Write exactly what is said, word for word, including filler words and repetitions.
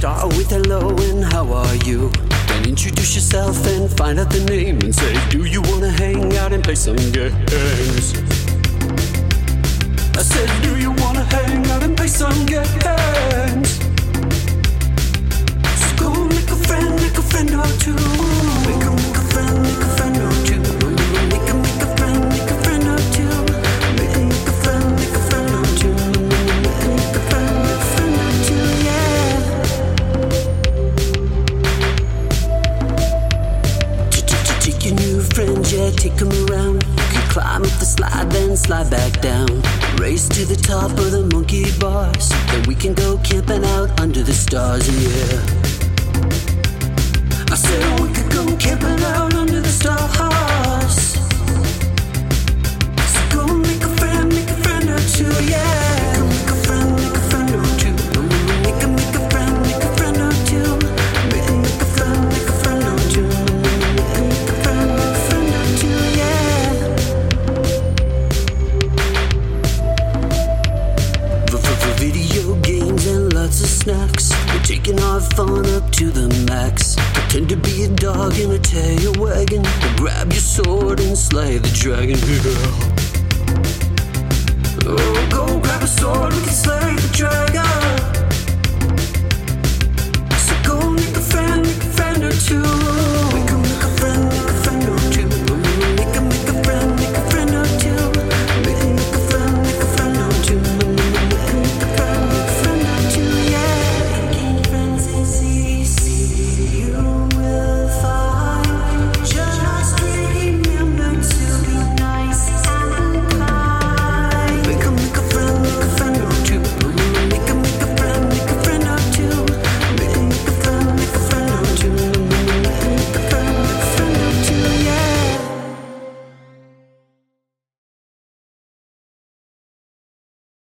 Start with hello and how are you? Then introduce yourself and find out the name and say, do you wanna hang out and play some games? I said, do you wanna hang out and play some games? So go make a friend, make a friend or two. Make a, make a friend, make a friend or two. Make a, make a friend, make a friend or two. Make a, make a friend, make a friend or two. Make a friend, make a friend or two, yeah. Take your new friends, yeah, take them around. You can climb up the slide, then slide back down. Race to the top of the monkey bars. Then we can go camping out under the stars, yeah. I said we could go camping out under the stars. So go make a friend, make a friend or two, yeah. Make a friend, make a friend or two. Make a, make a friend, make a friend or two. Make a, make a friend, make a friend or two. Make a friend, make a friend or two, yeah. For video games and lots of snacks, we're taking our fun up to the max. Pretend to be a dog in a tail wagon. Grab your sword and slay the dragon. Yeah.